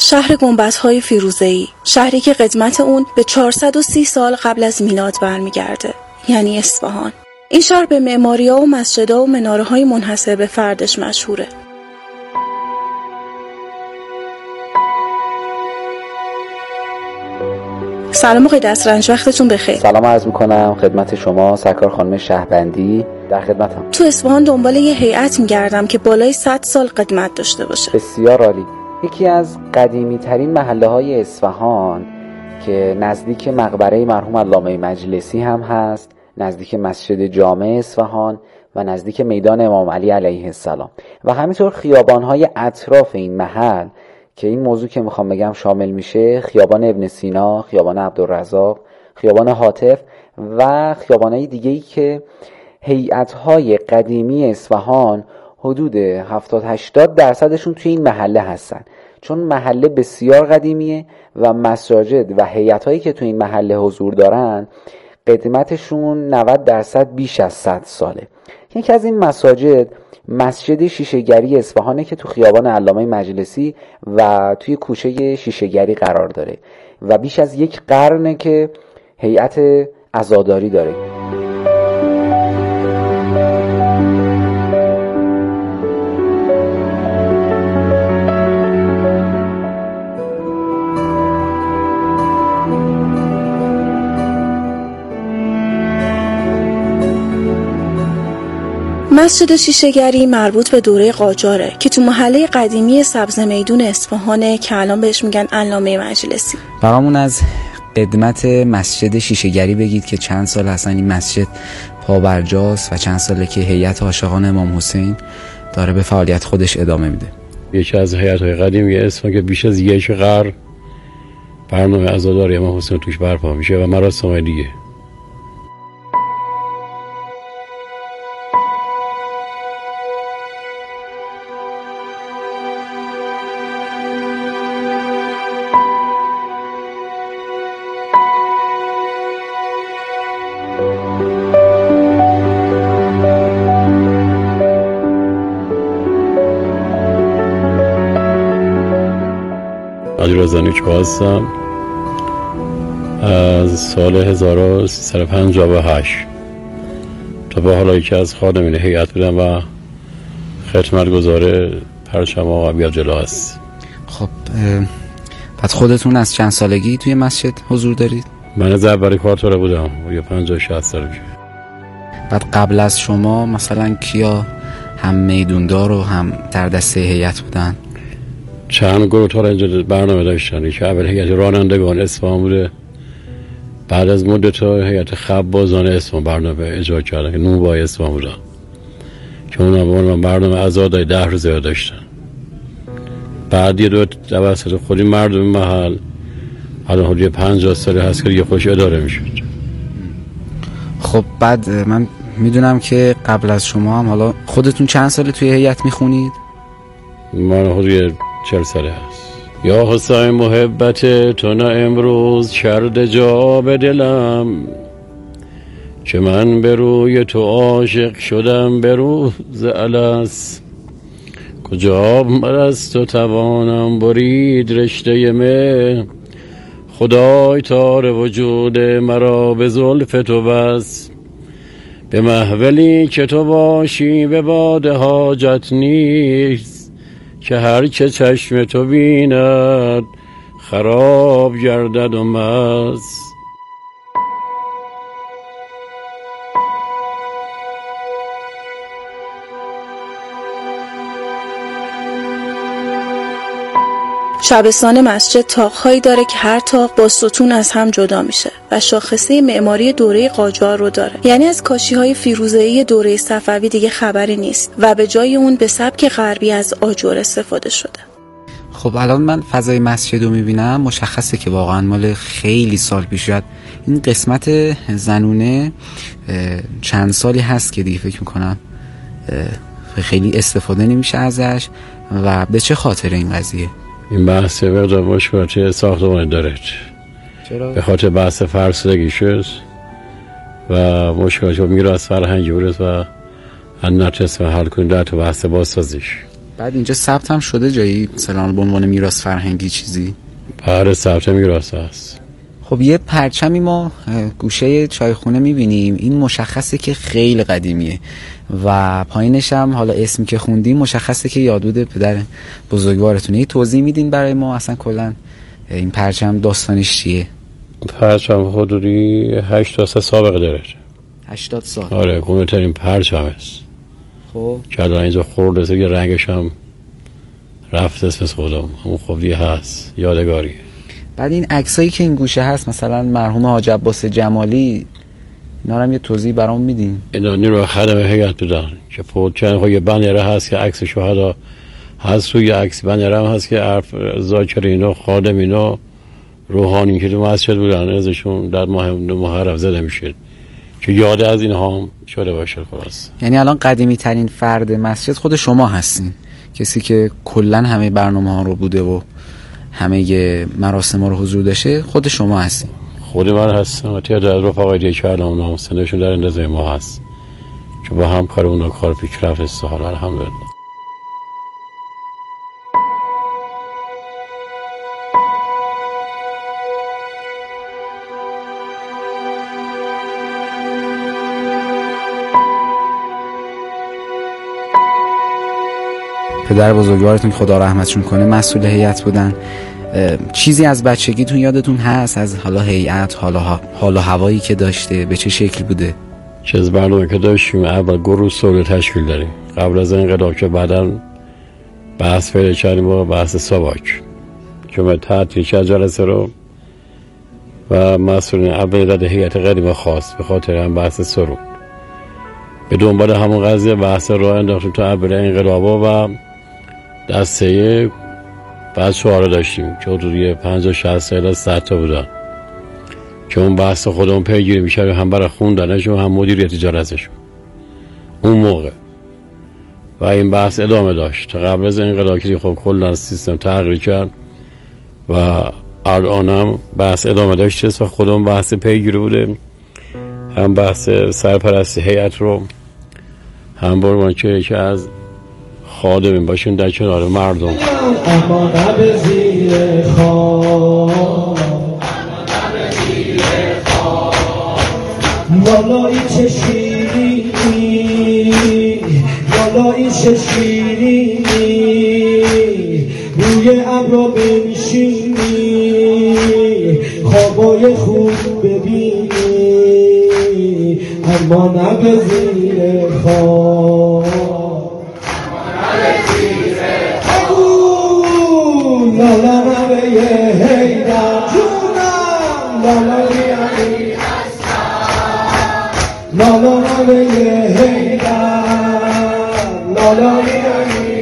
شهر گنبدهای فیروزه‌ای، شهری که قدمت اون به 430 سال قبل از میلاد برمیگرده، یعنی اصفهان. این شهر به معماری‌ها و مسجدها و مناره‌های منحصر به فردش مشهوره. سلام آقای دسترنج، وقتتون بخیر. سلام عرض میکنم خدمت شما سرکار خانم شهبندی، در خدمتم. تو اصفهان دنبال یه هیئت میگردم که بالای 100 سال قدمت داشته باشه. بسیار عالی. یکی از قدیمی ترین محله های اصفهان که نزدیک مقبره مرحوم علامه مجلسی هم هست، نزدیک مسجد جامع اصفهان و نزدیک میدان امام علی علیه السلام و همینطور خیابان‌های اطراف این محل که این موضوع که میخوام بگم شامل میشه خیابان ابن سینا، خیابان عبدالرزاق، خیابان هاتف و خیابان‌های دیگه‌ای که هیئت‌های قدیمی اصفهان حدود 70-80% توی این محله هستن، چون محله بسیار قدیمیه و مساجد و هیئت‌هایی که توی این محله حضور دارن قدمتشون 90% بیش از 100 ساله. یکی از این مساجد مسجد شیشه‌گری اصفهانه که تو خیابان علامه مجلسی و توی کوچه شیشه‌گری قرار داره و بیش از 1 قرنه که هیئت عزاداری داره. مسجد شیشه‌گری مربوط به دوره قاجاره که تو محله قدیمی سبز میدون اصفهانه که الان بهش میگن علامه مجلسی. برامون از قدمت مسجد شیشه‌گری بگید که چند سال اصلا این مسجد پابرجاست و چند ساله که هیئت عاشقان امام حسین داره به فعالیت خودش ادامه میده. یکی از هیئت‌های قدیمی اصفهان که بیش از 1 قرن برنامه عزاداری امام حسین توش برپا میشه و مراسم دیگه. علیرضا نیکو هستم، از سال 1358 تا به حالا یکی از خادمین هیئت بودم و خدمتگزار پرچم آقا بیا جلو هست. خب بعد خودتون از چند سالگی توی مسجد حضور دارید؟ من از اول کارتوره بودم یا 50-60 سال میشه. بعد قبل از شما مثلا کیا هم میدوندار و هم در دسته هیئت بودن؟ چند گروه تا اینجا برنامه داشتن که اول هیئت رانندگان اصفهان بوده، بعد از مدت هیئت خبازان اصفهان برنامه اجرا کردن که نوبای اصفهان بودن که اونا برنامه عزاداری 10 روزه داشتن. بعد یه دو توسط خودی مردم محل الان حدود 50 سال هست که یه خوش اداره میشد. خب بعد من میدونم که قبل از شما هم حالا خودتون چند سال توی هیئت میخونید؟ من حدود 40 ساله هست. یا حسین محبت تو نه امروز کرده جا به دلم، که من به روی تو عاشق شدم به روز الست. کجا من از تو توانم برید رشته مه، خدای تار وجود مرا به زلف تو بس. به محولی که تو باشی به باد حاجت نیست، که هر که چشم تو بیند خراب گردد و مست. شبستان مسجد طاق‌هایی داره که هر طاق با ستون از هم جدا میشه و شاخصه معماری دوره قاجار رو داره، یعنی از کاشی‌های فیروزه‌ای دوره صفوی دیگه خبری نیست و به جای اون به سبک غربی از آجر استفاده شده. خب الان من فضای مسجد رو میبینم، مشخصه که واقعا مال خیلی سال پیش شد. این قسمت زنونه چند سالی هست که دیگه فکر میکنم خیلی استفاده نمیشه ازش و به چه خاطر این قضیه؟ این بحث مقدار مشکلات ساختمان داره. چرا؟ به خاطر بحث فرسودگی شد و مشکلات میراث فرهنگی بود و نتونستیم حل کنیم در تو بحث بازسازیش. بعد اینجا ثبت هم شده جایی مثلا به عنوان میراث فرهنگی چیزی؟ بله ثبت میراث هست. خب یه پرچمی ما گوشه چایخونه میبینیم، این مشخصه که خیلی قدیمیه و پایینش هم حالا اسمی که خوندیم مشخصه که یادبود پدر بزرگوارتونه. یه توضیح میدین برای ما اصلا کلا این پرچم داستانش چیه؟ پرچم حدودی 80 سابقه داره. 80 سال؟ آره گونه‌ترین پرچم است. خب که الان اینجا خورده یه رنگش هم رفت اسم خودم همون خوبی هست، یادگاریه. بعد این عکسایی که این گوشه هست مثلا مرحوم حاج عباس جمالی، اینا هم یه توضیح برام میدین؟ اینا نیروی خدمه هیئت بودن که پوچن خب یه بنره هست که عکس شهدا هست، روی عکس بنره هم هست که ذاکرین و خادمین و روحانی که تو مسجد بودن ازشون در ماه محرم زده میشه که یاد از اینها هم شده باشه. خلاص یعنی الان قدیمی ترین فرد مسجد خود شما هستین، کسی که کلا همه برنامه ها رو بوده و همه مراسم ها رو حضور داشته خود شما هستین؟ خود من هستم و تعداد رفقای دیگه که الان اونا سنشون در اندازه ما هست که با هم کار اونا کار پیشرفت است. حالا الحمدلله. پدر بزرگوارتون خدا رحمتشون کنه مسئول هیئت بودن. چیزی از بچگیتون یادتون هست از حالا هیئت، حال و هوایی که داشته به چه شکل بوده؟ چه از برنامه که داشتیم اول گروه سوله تشکیل داریم قبل از انقلاب که بعداً بحث پیدا کردیم با بحث ساواک که ما تعطیل کرد جلسه رو و مسئولین اول داد هیئت قدیم خاص به خاطر هم بحث سرود به دنبال همون قضیه بحث راه انداختیم تا اول انقلاب و دسته بعد شعار داشتیم که حدودی 50-60 تا 100 تا بودن که اون بحث خودمون پیگیری میشه هم برای خوندنشون هم مدیریت جلسهشون اون موقع و این بحث ادامه داشت تا قبل از انقلاب که خب کلا سیستم تغییر کرد و الانم بحث ادامه داشت و خودمون بحث پیگیری بوده هم بحث سرپرستی هیئت رو هم برمان که از خادمین باشون در کنار مردم. اما نب زیر خواب والایی چه شیرینی والایی چه شیرینی روی ابرا بنشینی خوابای خوب ببینی اما نب زیر خواب لالا نبه هیدر جونم لالا لیانی لالا نبه هیدر لالا لیانی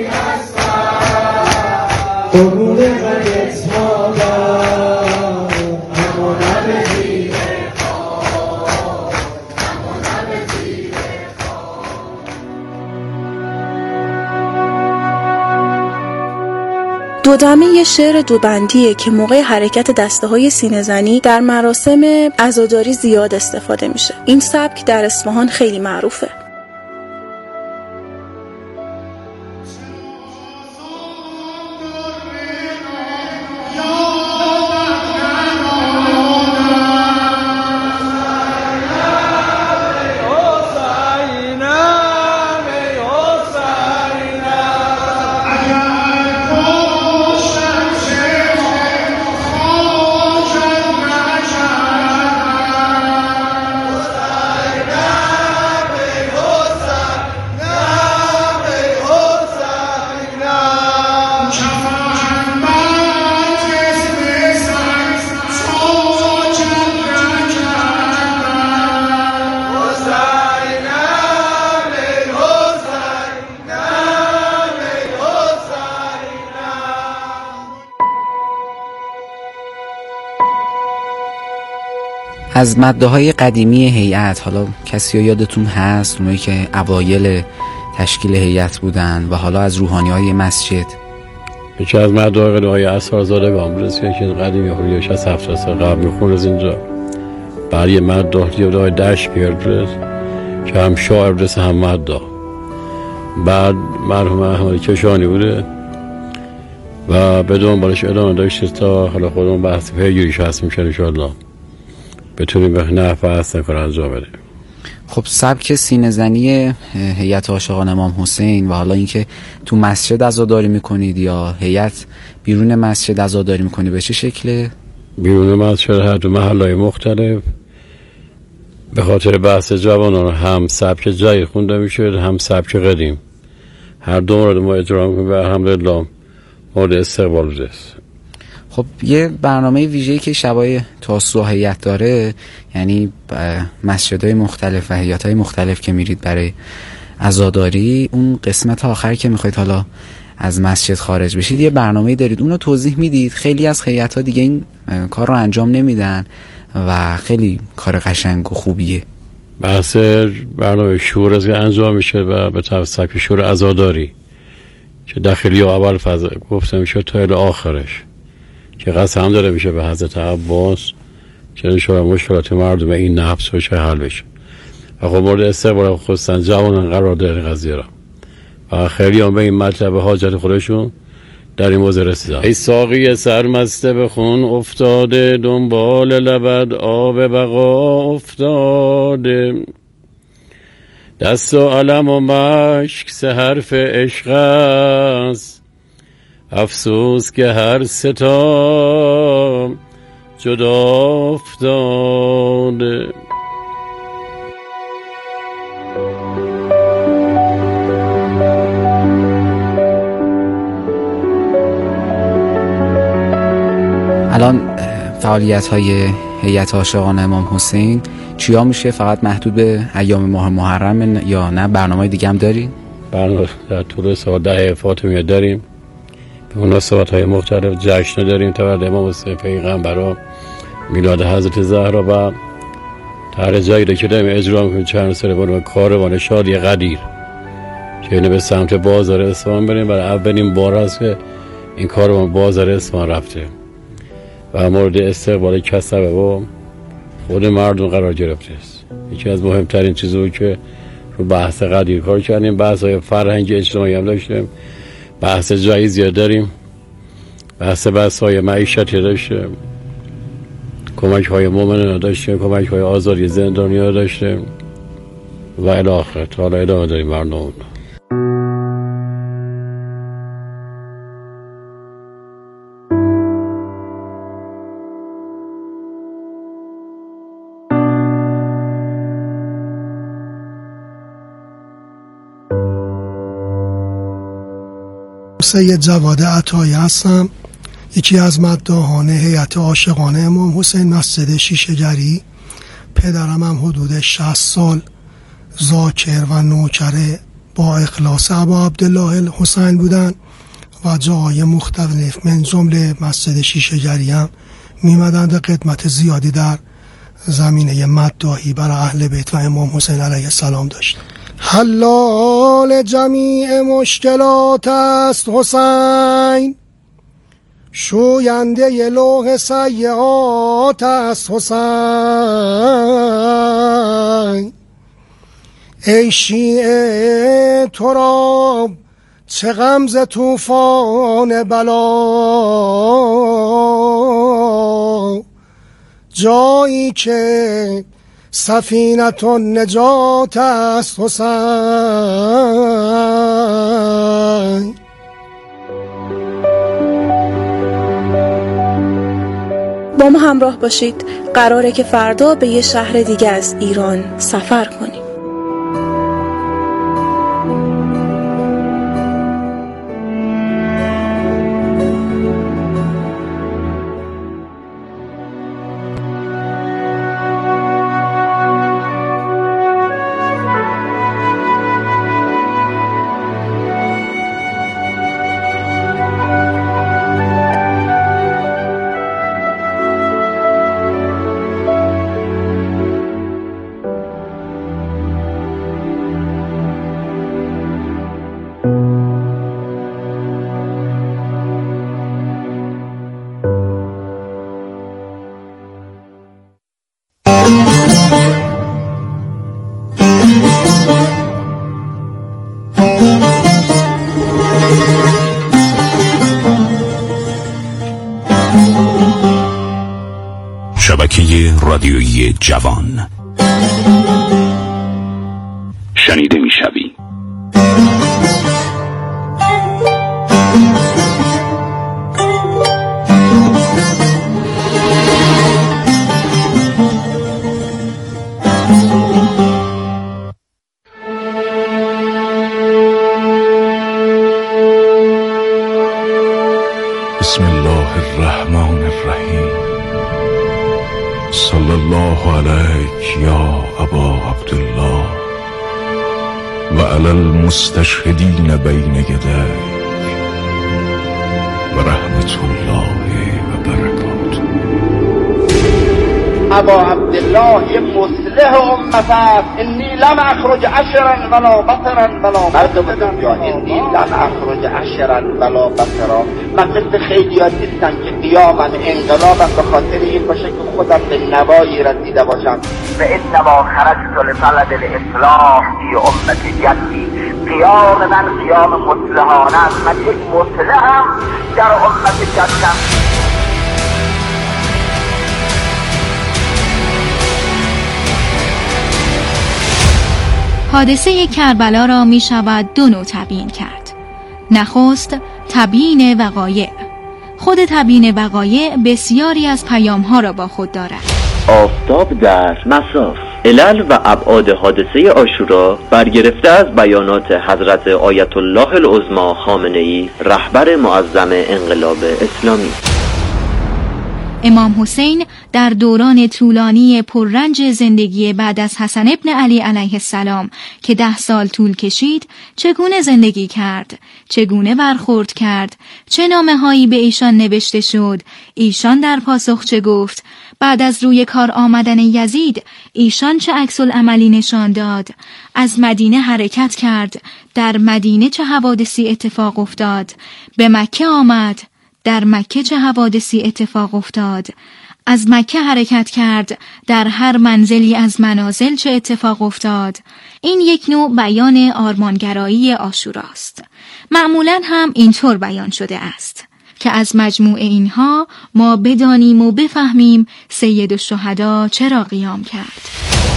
قرون قدت مادر اما نبه زیره خواب اما نبه زیره دودمه یه شعر دوبندیه که موقع حرکت دسته های سینه زنی در مراسم عزاداری زیاد استفاده میشه. این سبک در اصفهان خیلی معروفه. از ماده‌های قدیمی هیئت حالا کسی یادتون هست اونایی که اوایل تشکیل هیئت بودن و حالا از روحانی‌های مسجد؟ یکی از ماده‌های قدیمی اسرارزادگان بود که قدیمی حدودش از 70 سال قبل میخوند از اینجا بعد یه ماده دیگه داشت که هم شاعر بود هم ماده بعد مرحوم احمد کشانی بوده و به دنبالش ادامه داشته تا حالا خودمون بحث پیگیریش هست میشه انشاءالله بتونیم به نحو احسن کار انجام بده. خب سبک سینه زنی هیئت عاشقان امام حسین و حالا اینکه تو مسجد عزاداری میکنید یا هیئت بیرون مسجد عزاداری میکنید به چه شکله؟ بیرون مسجد هر دو محلهای مختلف به خاطر بحث جوانان هم سبک جدید خونده میشه هم سبک قدیم، هر دو مورد ما اجرا میکنیم و الحمدلله مورد استقبال بوده است. خب یه برنامه ویژه‌ای که شبای تاسوعا هیئت داره، یعنی مسجدهای مختلف و هیئت‌های مختلف که میرید برای عزاداری، اون قسمت آخر که میخواید حالا از مسجد خارج بشید یه برنامه‌ای دارید، اونو توضیح میدید. خیلی از هیئت‌ها دیگه این کار رو انجام نمیدن و خیلی کار قشنگ و خوبیه. بحث برنامه شور از انجام میشه و به توسط شور عزاداری که داخلی و اول فضا گفته میشه تا الی آخرش که قسم داره میشه به حضرت عباس که انشاءالله مشکلات مردم این نفس بشه حل بشه و خب مورد استقبال خصوصا جوانان قرار داره قضیه را و خیلی هم به این مطلب حاجت خودشون در این موضوع رسیدن. ای ساقی سرمسته به خون افتاده، دنبال لبد آب بقا افتاده، دست و علم و مشک سه حرف عشق است، افسوس که هر ستا جدا افتاده. الان فعالیت‌های هیئت عاشقان امام حسین چیا میشه؟ فقط محدود به ایام ماه محرم یا نه برنامه دیگه هم دارین؟ برنامه در طول سال 10 فاطمیه داریم، به مناسبت‌های مختلف جشن داریم، تولد امام حسین پیغمبر، میلاد حضرت زهرا و طرح جدیدی که داریم اجرا می‌کنیم چند سال برای کاروان شادی قدیر که اینو به سمت بازار اصفهان بریم. برای اولین بار است که این کاروان بازار اصفهان رفته و مورد استقبال کسبه و خود مردم قرار گرفته است. یکی از مهمترین چیزایی که رو بحث قدیر کار کردیم، بحث‌های فرهنگی اجتماعی هم داشتیم، بحث جایزی داریم، بحث‌های معیشتی داشتیم، کمک‌های مومنان داشتیم، کمک‌های آزادی زندانیان داشتیم و الی آخر. حالا ادامه داریم برنامه. سید جواد عطایی هستم، یکی از مداحان هیئت عاشقان امام حسین مسجد شیشه‌گری. پدرم هم حدود 60 سال ذاکر و نوکر با اخلاص ابا عبدالله الحسین بودن و جای مختلف من جمله مسجد شیشه‌گری هم میمدند. خدمت زیادی در زمینه مداحی برای اهل بیت و امام حسین علیه السلام داشت. حلال جمیع مشکلات است حسین، شوینده لوح سیئات است حسین. ای شیعه تو را چه غم ز طوفان بلا، جایی که سفینة النجات است حسین. با ما همراه باشید، قراره که فردا به یه شهر دیگه از ایران سفر کنیم. شبکه رادیویی جوان شنیده میشوی. بسم الله الرحمن الرحیم. صلی الله علیک یا ابا عبدالله و علی المستشهدین بین یدیک و رحمت الله و برکاته. ابا عبدالله یه مصلح امت است. انی لم اخرج عشرا ولا بطرا ولا مردم یا انی لم اخرج عشرا ولا بطرا. من مثل خیلی ها نیستم که قیامم انقلابم به خاطر این باشه که خودم به نوایی رسیده باشم. و انما خرجت لطلب الاصلاح فی امت جدی. قیام من قیام مصلحانه است. من یک مصلحم در امت جدم. حادثه کربلا را می شود دو نوع تبیین کرد. نخست تبیین وقایع. خود تبیین وقایع بسیاری از پیام‌ها را با خود دارد. آفتاب در مساف. علل و ابعاد حادثه عاشورا برگرفته از بیانات حضرت آیت الله العظمی خامنه‌ای، رهبر معظم انقلاب اسلامی. امام حسین در دوران طولانی پررنج زندگی بعد از حسن ابن علی علیه السلام که 10 سال طول کشید، چگونه زندگی کرد، چگونه برخورد کرد، چه نامه‌هایی به ایشان نوشته شد، ایشان در پاسخ چه گفت، بعد از روی کار آمدن یزید ایشان چه عکس‌العملی نشان داد، از مدینه حرکت کرد، در مدینه چه حوادثی اتفاق افتاد، به مکه آمد، در مکه چه حوادثی اتفاق افتاد، از مکه حرکت کرد، در هر منزلی از منازل چه اتفاق افتاد. این یک نوع بیان آرمانگرایی عاشوراست. معمولاً هم اینطور بیان شده است که از مجموع اینها ما بدانیم و بفهمیم سید الشهدا چرا قیام کرد.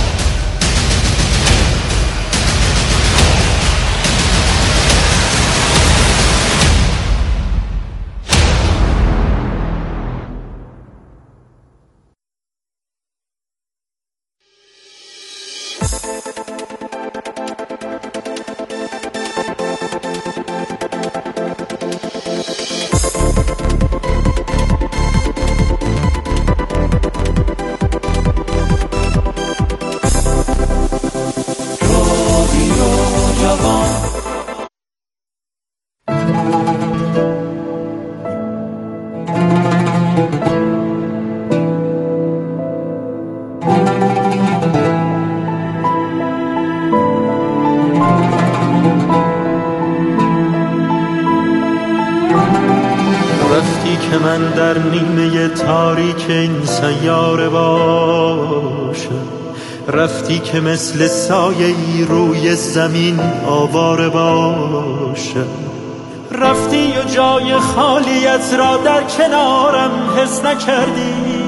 که من در نیمه تاریک این سیاره باشم، رفتی که مثل سایه‌ای روی زمین آواره باشم، رفتی و جای خالیت را در کنارم حس نکردی،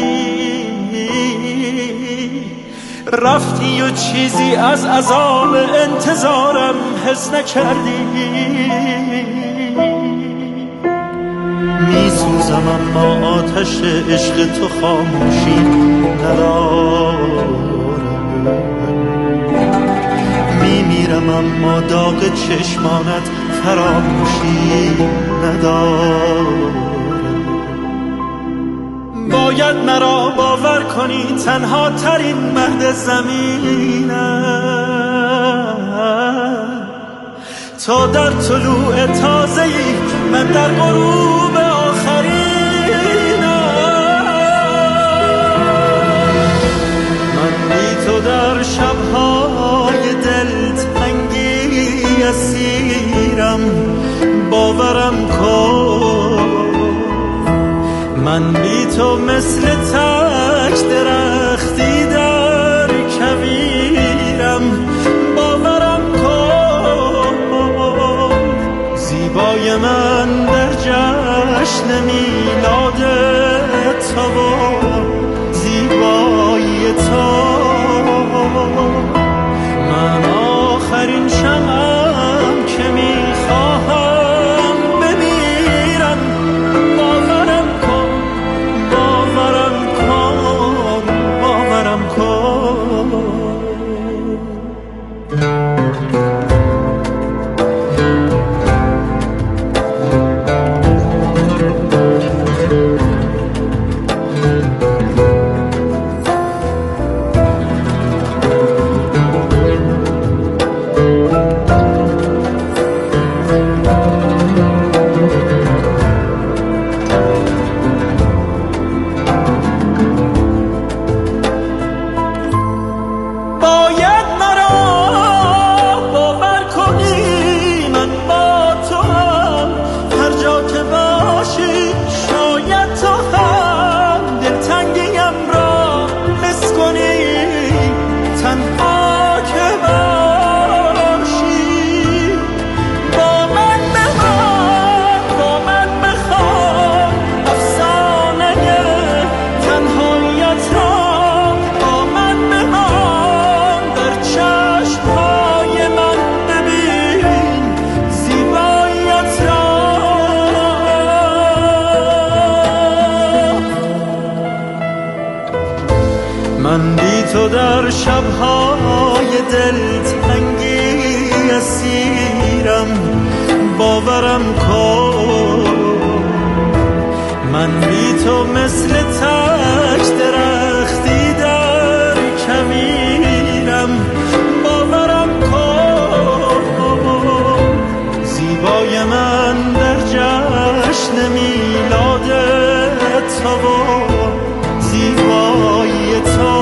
رفتی و چیزی از عذاب انتظارم حس نکردی. میسوزم اما آتش عشق تو خاموشی ندارم، میمیرم اما داغ چشمانت فراموشی ندارم. باید مرا باور کنی تنها ترین مرد زمینم، تا در طلوع تازه‌ای من در غروب آخرینم. من بی تو در شب‌های دلتنگی اسیرم، باورم کن. من بی تو مثل تک درختی در کویرم، باورم کن. زیبای من در جشن میلاد تو در شب‌های دلتنگی اسیرم، باورم کن من بی تو مثل تک درختی در کمیرم، باورم کن زیبای من در جشن میلاد تو و زیبایی تو،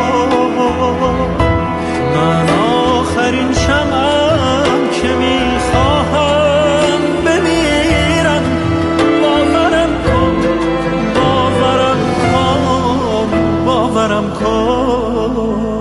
من آخرین شمعم که میخواهم بمیرم، باورم کن باورم کن باورم کن.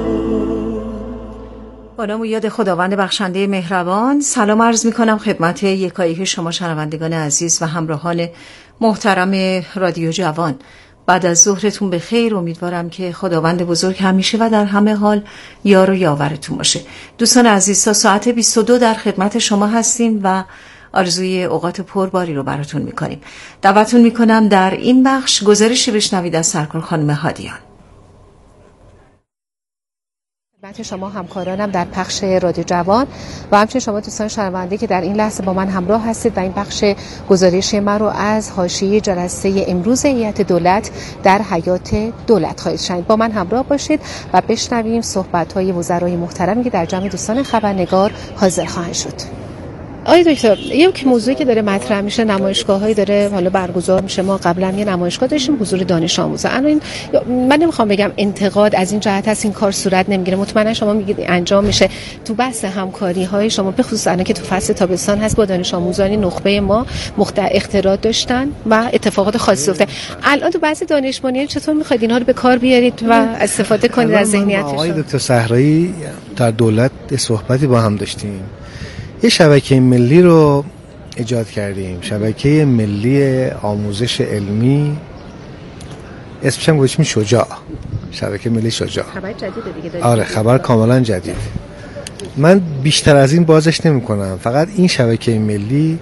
با نام و یاد خداوند بخشنده مهربان سلام عرض می کنم خدمت یکایک شما شنوندگان عزیز و همراهان محترم رادیو جوان. بعد از ظهرتون به خیر، امیدوارم که خداوند بزرگ همیشه و در همه حال یار و یاورتون باشه. دوستان عزیز، تا ساعت 22 در خدمت شما هستیم و آرزوی اوقات پرباری رو براتون میکنیم. دعوتون میکنم در این بخش گزارشی بشنوید از سرکار خانم هادیان. خدمت شما همکارانم در پخش رادیو جوان و همچنین شما دوستان شنونده که در این لحظه با من همراه هستید و این بخش گزارشی من رو از حاشیه جلسه امروز هیئت دولت در حیات دولت خواهید شنید. با من همراه باشید و بشنویم صحبت‌های وزرای محترمی که در جمع دوستان خبرنگار حاضر خواهند شد. آقای دکتر، یک موضوعی که داره مطرح میشه، نمایشگاه‌هایی داره حالا برگزار میشه. ما قبلا یه نمایشگاه داشتیم حضور دانش آموزا. الان من نمیخوام بگم انتقاد از این جهت هست این کار صورت نمیگیره، مطمئنا شما میگید انجام میشه. تو بحث همکاری‌های شما به خصوص الان که تو فصل تابستان هست با دانش آموزان نخبه ما اختلاط داشتن و اتفاقات خاصی افتاد. الان تو بحث دانش بنیان چطور میخواید اینها رو به کار بیارید و استفاده کنید از ذهنیتشون؟ آقای دکتر صحرایی در دولت صحبتی با هم داشتیم. یه شبکه ملی رو ایجاد کردیم، شبکه ملی آموزش علمی، اسمش هم گذاشتیم شجاع، شبکه ملی شجاع. خبر جدیده دیگه. آره، خبر کاملا جدید. من بیشتر از این بازش نمی کنم. فقط این شبکه ملی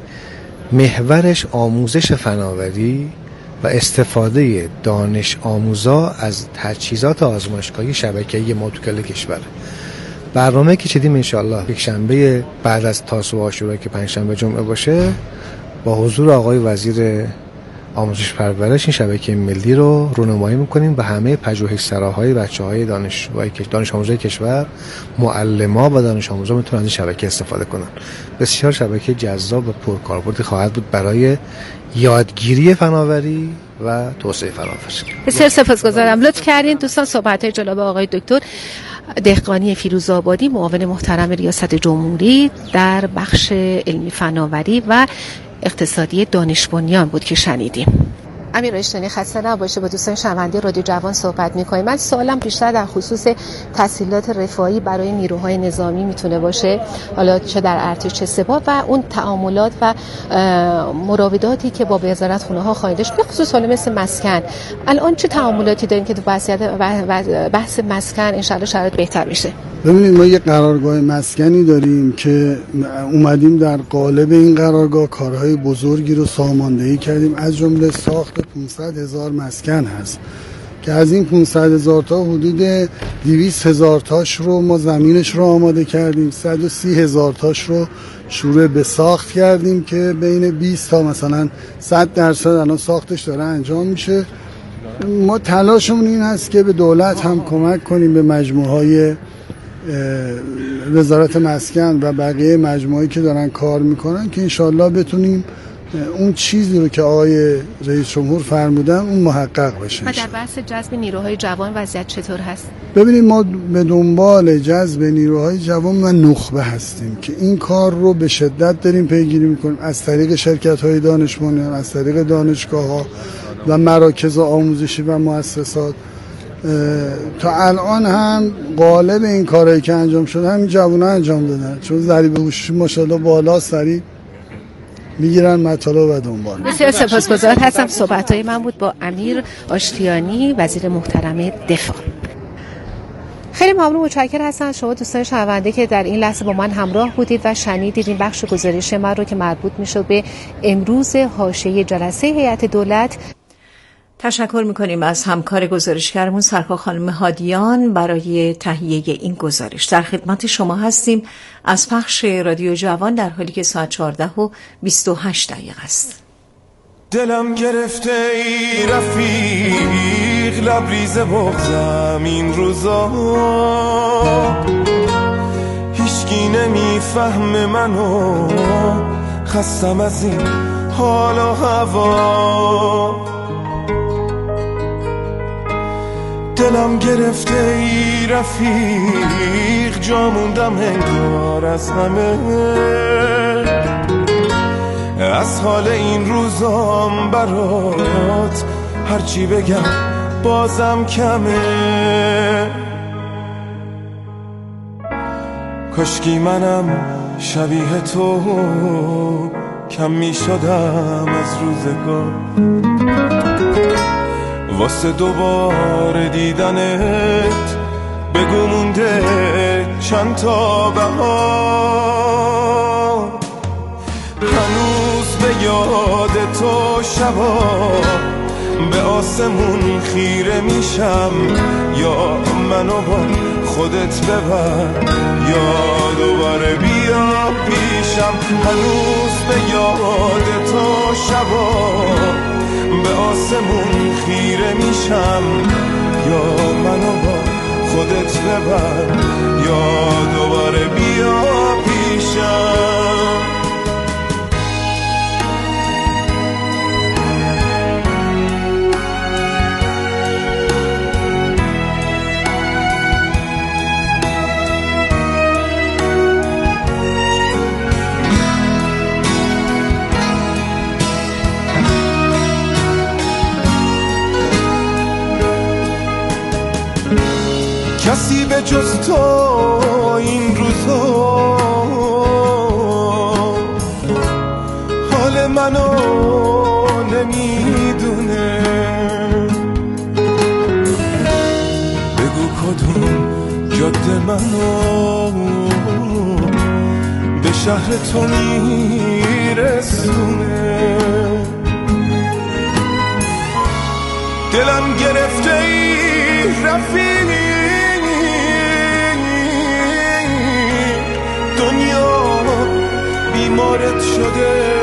محورش آموزش فناوری و استفاده دانش آموزا از تجهیزات آزمایشگاهی شبکه‌ای ما تو کل کشور. برنامه که چیدیم انشالله یک شنبه بعد از تاسوعا و عاشورا که پنجشنبه جمعه باشه با حضور آقای وزیر آموزش پرورش این شبکه ملی رو رونمایی میکنیم به همه پژوهشسراهای بچه‌های دانش آموزای کشور، معلما و دانش آموزا میتونن از این شبکه استفاده کنن. بسیار شبکه جذاب و پرکاربردی خواهد بود برای یادگیری فناوری و توسعه فناوری. بسیار سپاسگزارم. لطف کردین دوستان. صحبت‌های جناب آقای دکتر دهقانی فیروزآبادی، معاون محترم ریاست جمهوری در بخش علمی فناوری و اقتصادی دانش بنیان بود که شنیدیم. امیر اشتانی، خسته نباشه. با دوستان شنونده رادیو جوان صحبت می‌کنیم. من سوالم بیشتر در خصوص تسهیلات رفاهی برای نیروهای نظامی میتونه باشه، حالا چه در ارتش چه سپاه، و اون تعاملات و مراوداتی که با وزارتخونه‌ها خواهید داشت، به خصوص حالا مثل مسکن. الان چه تعاملاتی داریم که تو بحث مسکن ان شاءالله شرایط بهتر بشه؟ ببینید، ما یه قرارگاه مسکنی داریم که اومدیم در قالب این قرارگاه کارهای بزرگی رو ساماندهی کردیم، از جمله ساخت 500,000 مسکن هست که از این 500,000 تا حدود 200,000 تاش رو ما زمینش رو آماده کردیم، 130,000 تاش رو شروع به ساخت کردیم که بین 20 تا مثلا 100% الان ساختش داره انجام میشه. ما تلاشمون این هست که به دولت هم کمک کنیم، به مجموعه‌های وزارت مسکن و بقیه مجموعه‌ای که دارن کار میکنن که انشالله بتونیم اون چیزی رو که آقای رئیس جمهور فرمودن اون محقق بشه. و در بحث جذب نیروهای جوان وضعیت چطور هست؟ ببینید، ما به دنبال جذب نیروهای جوان و نخبه هستیم که این کار رو به شدت داریم پیگیری میکنیم از طریق شرکت‌های دانش بنیان، از طریق دانشگاه‌ها و مراکز آموزشی و مؤسسات. تا الان هم غالب این کارهایی که انجام شده همین جوونا انجام دادن، چون ضریب هوشی ماشاءالله بالا، سریع میگیرن مطالب و دنبال. بسیار سپاسگزار هستم. صحبت‌های من بود با امیر آشتیانی، وزیر محترم دفاع. خیلی ممنون، متشکرم هستم شما دوستان شنونده که در این لحظه با من همراه بودید و شنیدید این بخش گزارش من رو که مربوط میشد به امروز حاشیه جلسه هیئت دولت. تشکر میکنیم از همکار گزارشگرمون سرکار خانم هادیان برای تهیه این گزارش. در خدمت شما هستیم از پخش رادیو جوان در حالی که ساعت 14:28 است. دلم گرفته ای رفیق، لبریز بغضم این روزا، هیچکی نمیفهم منو، خستم از این حال و هوا. دلم گرفته ای رفیق، جا موندم انگار از همه، از حال این روزام برات هرچی بگم بازم کمه. کاشکی منم شبیه تو کم می شدم از روزگار، واسه دوباره دیدنت بگو مونده چند تا بهار. هنوز به یاد تو شبا به آسمون خیره میشم، یا منو با خودت ببر یا دوباره بیا پیشم. هنوز به یاد تو شبا به آسمون خیره میشم، یا منو با خودت ببر یا دوباره بیا پیشم. کسی به جز تو این روزا حال منو نمیدونه. بگو کدوم جاده منو به شهر تو میرسونه. دلم گرفته ای رفیق، دنیا بیمارت شده،